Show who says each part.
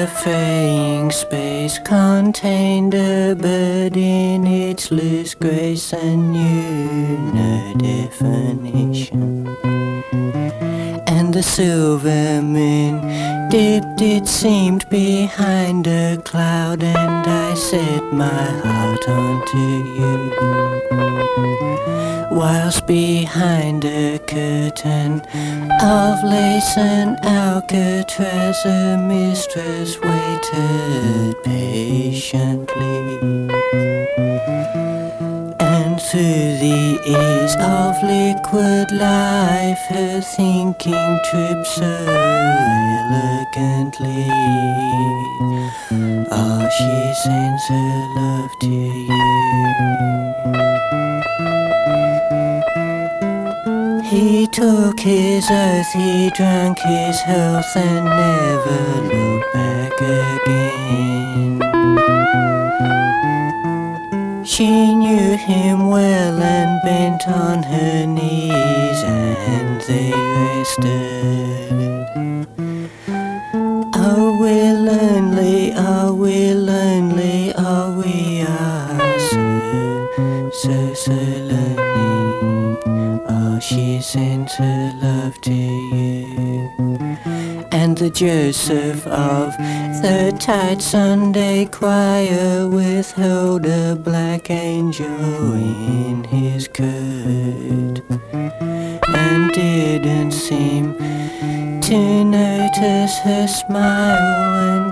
Speaker 1: fraying space contained a bird in its loose grace and knew no definition. And the silver moon dipped, it seemed, behind a cloud, and I set my heart onto you. Whilst behind a curtain of lace and alcatraz, a mistress waited patiently. And through the ease of liquid life, her thinking tripped so elegantly. Oh, she sends her love to you. He took his oath, he drank his health, and never looked back again. She knew him well and bent on her knees, and they rested. Oh, we're lonely, oh, we're lonely, oh, we are so lonely. Oh, she sent her love to you. And the Joseph of the tight Sunday choir withheld a black angel in his coat, and didn't seem to notice her smile. And